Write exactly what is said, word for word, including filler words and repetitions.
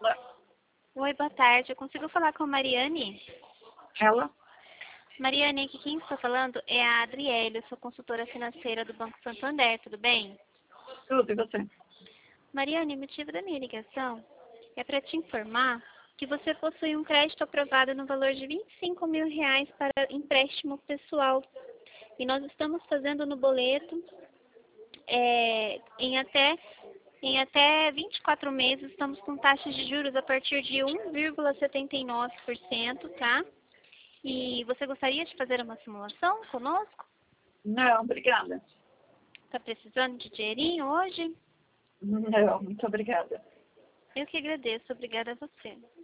Oi, boa tarde. Eu consigo falar com a Mariane? Ela? Mariane, aqui quem está falando é a Adriele, eu sou consultora financeira do Banco Santander, tudo bem? Tudo, e você? Mariane, o motivo da minha ligação é para te informar que você possui um crédito aprovado no valor de vinte e cinco mil reais para empréstimo pessoal. E nós estamos fazendo no boleto é, em até Em até vinte e quatro meses, estamos com taxas de juros a partir de um vírgula setenta e nove por cento, tá? E você gostaria de fazer uma simulação conosco? Não, obrigada. Está precisando de dinheirinho hoje? Não, muito obrigada. Eu que agradeço. Obrigada a você.